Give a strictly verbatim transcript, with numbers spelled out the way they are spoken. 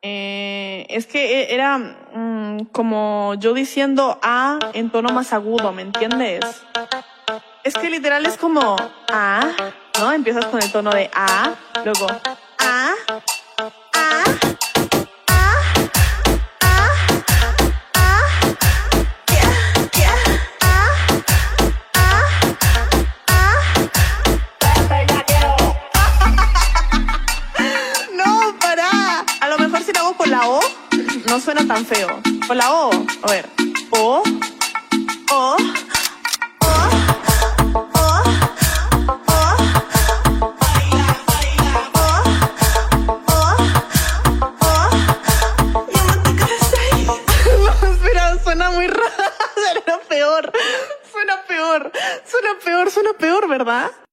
Eh, es que era mm, como yo diciendo A en tono más agudo, ¿me entiendes? Es que literal es como A, ¿no? Empiezas con el tono de A, luego A, A, A, A, A, yeah, yeah, A, A, A. No, pará. A lo mejor si lo hago con la O, no suena tan feo. Con la O, a ver. O, O, O, O, O, no, espera, suena muy raro. Suena peor. Suena peor. Suena peor, suena peor, ¿verdad?